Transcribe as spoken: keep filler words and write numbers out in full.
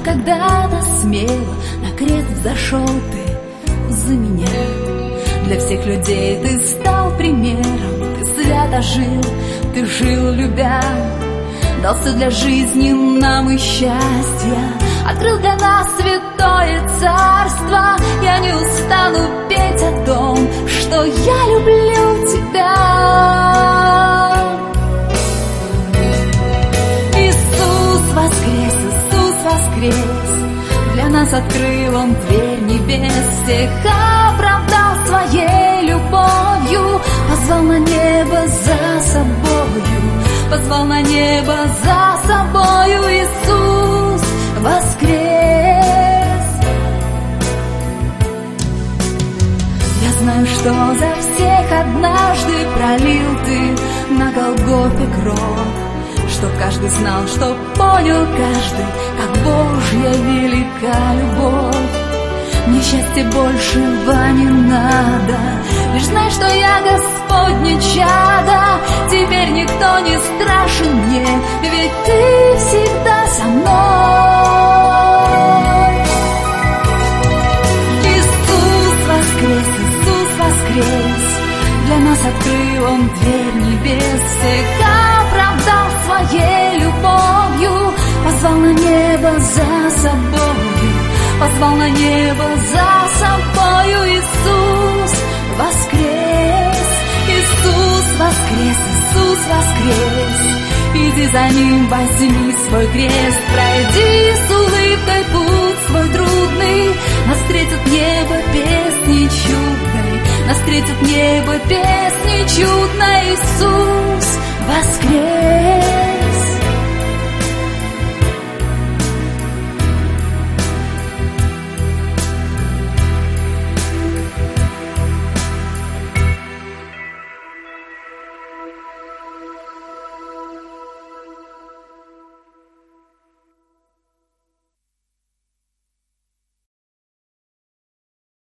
когда-то смело на крест взошел ты за меня. Для всех людей ты стал примером, ты свято жил, ты жил любя. Дал все для жизни нам и счастья, открыл для нас святое царство. Я не устану петь о том, что я люблю тебя. Иисус воскрес, Иисус воскрес, для нас открыл Он дверь небес, всех оправдал своей любовью, позвал на небо за собою, позвал на небо за собою. Иисус воскрес. Я знаю, что за всех однажды пролил ты на Голгофе кровь, что каждый знал, что понял каждый, как Божья велика любовь. Мне счастья большего не надо, лишь знай, что я Господне чадо. Теперь никто не страшен мне, ведь ты всегда со мной. Иисус воскрес, Иисус воскрес, для нас открыл Он дверь небес, всех оправдал своей любовью, позвал на небо за собою, позвал на небо за собою. Иисус воскрес, Иисус воскрес, Иисус воскрес. Иди за Ним, возьми свой крест, пройди с улыбкой путь свой трудный. Нас встретит небо песней чудной, нас встретит небо песней